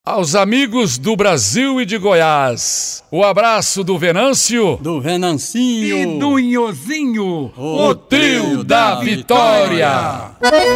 Aos amigos do Brasil e de Goiás, o abraço do Venâncio, do Venancinho e do Inhozinho, o trio da vitória.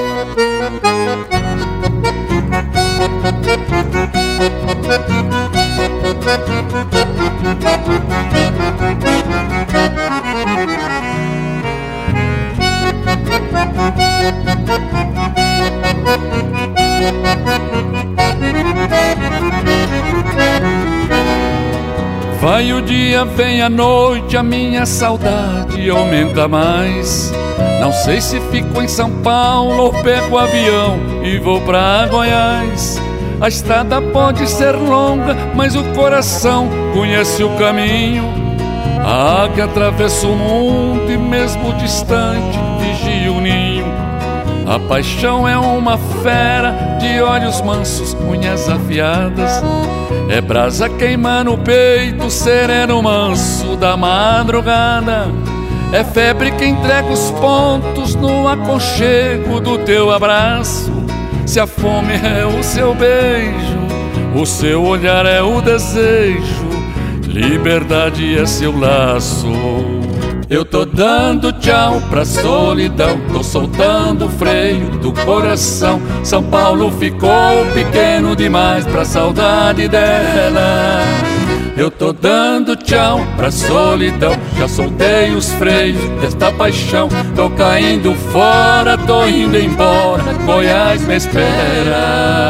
Vai o dia, vem a noite, a minha saudade aumenta mais. Não sei se fico em São Paulo ou pego o avião e vou pra Goiás. A estrada pode ser longa, mas o coração conhece o caminho. A águia atravessa o mundo e mesmo distante vigia o ninho. A paixão é uma fera de olhos mansos, unhas afiadas. É brasa queimando o peito, sereno manso da madrugada. É febre que entrega os pontos no aconchego do teu abraço. Se a fome é o seu beijo, o seu olhar é o desejo, liberdade é seu laço. Eu tô dando tchau pra solidão, tô soltando o freio do coração. São Paulo ficou pequeno demais pra saudade dela. Eu tô dando tchau pra solidão, já soltei os freios desta paixão. Tô caindo fora, tô indo embora, Goiás me espera.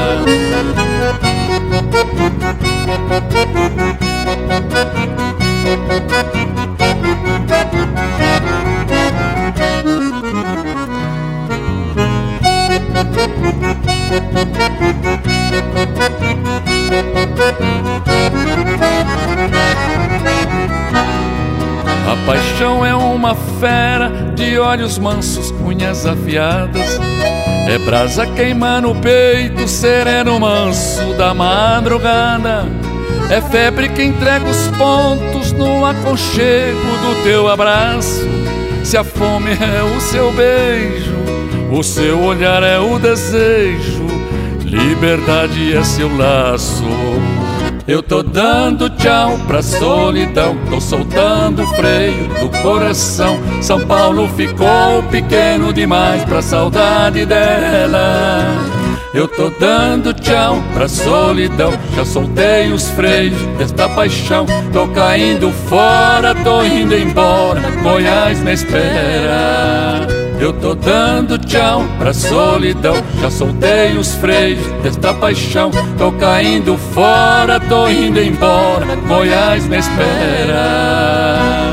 A paixão é uma fera de olhos mansos, unhas afiadas. É brasa queimando o peito, sereno manso da madrugada. É febre que entrega os pontos no aconchego do teu abraço. Se a fome é o seu beijo, o seu olhar é o desejo, liberdade é seu laço. Eu tô dando tchau pra solidão, tô soltando o freio do coração. São Paulo ficou pequeno demais pra saudade dela. Eu tô dando tchau pra solidão, já soltei os freios desta paixão. Tô caindo fora, tô indo embora, Goiás me espera. Eu tô dando tchau pra solidão, já soltei os freios desta paixão. Tô caindo fora, tô indo embora, Goiás me espera.